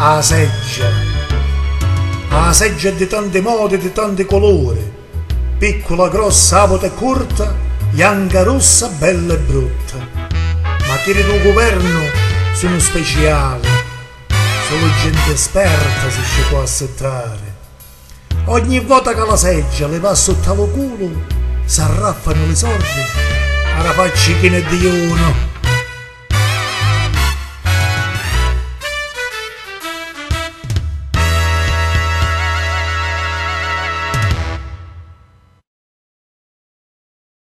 a seggia. La seggia è di tante mode, di tanti colori, piccola, grossa, avuta e corta, bianca, rossa, bella e brutta. Ma quelli del governo sono speciali, solo gente esperta si ci può assettare. Ogni volta che la seggia le va sotto al culo, si arraffano le sordi, alla faccia che ne dicono.